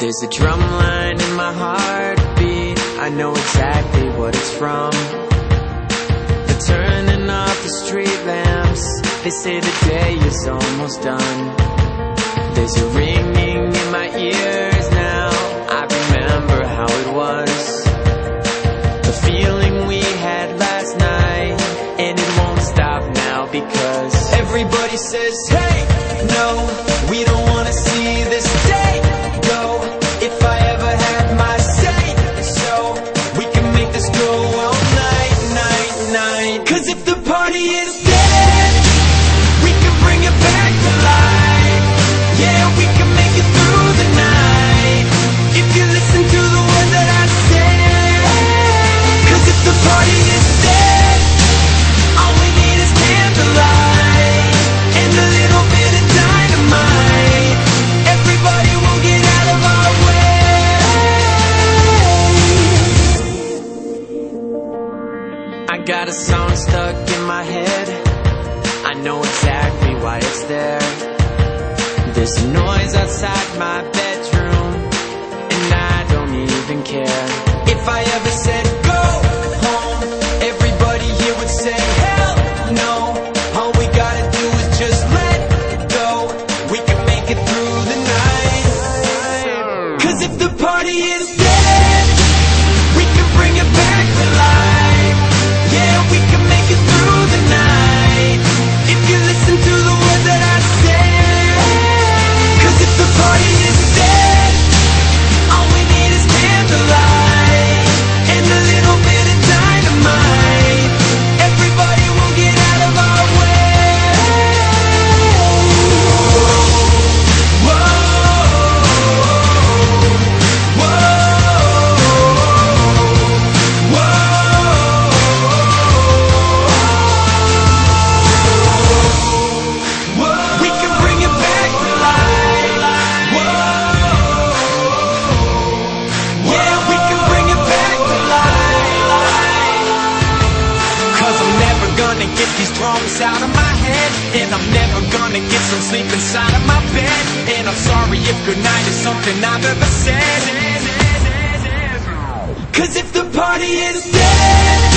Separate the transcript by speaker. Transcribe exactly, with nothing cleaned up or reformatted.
Speaker 1: There's a drum line in my heartbeat, I know exactly what it's from. The turning off the street lamps, they say the day is almost done. There's a ringing in my ears now, I remember how it was. The feeling we had last night, and it won't stop now because everybody says, hey, no, we don't wanna see this day go. If I ever had my say so, we can make this go all night, night, night. Cause if the party is dead, we can bring it back to life. Yeah, we can make it through the night if you listen to the words that I say. Cause if the party is dead, all we need is candlelight and a little bit of dynamite. Everybody will get out of our way. I got a song stuck in my head, I know exactly why it's there. There's a noise outside my bedroom, and I don't even care. If I ever said go home, everybody here would say hell no. All we gotta do is just let go, we can make it through the night. Cause if the party is dead, we can bring it back to life. Yeah, we can make it through the night if you listen to the words that I say. Cause if the party is dead, all we need is candlelight and a little bit of dynamite. Everybody will get out of our way. Whoa, whoa, whoa. We can bring it back to life. Whoa. Yeah, we can bring it back to life. Cause I'm never gonna get these thrones out of my head, and I'm never gonna get some sleep inside of my bed. And I'm sorry if goodnight is something I've ever said. Cause if the party is dead,